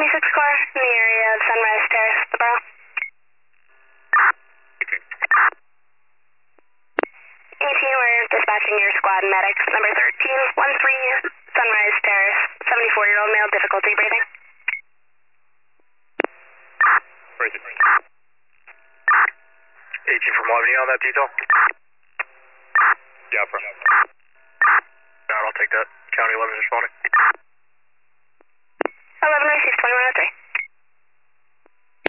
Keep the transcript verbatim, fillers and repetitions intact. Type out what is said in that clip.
twenty-six car in the area of Sunrise Terrace, the Borough. eighteen, we're dispatching your squad medics. Number thirteen, one three, Sunrise Terrace, seventy-four-year-old male, difficulty breathing. Breathing. eighteen from Albany on that detail? Yeah, from. No, I'll take that. County eleven is responding. eleven receives twenty-one oh three.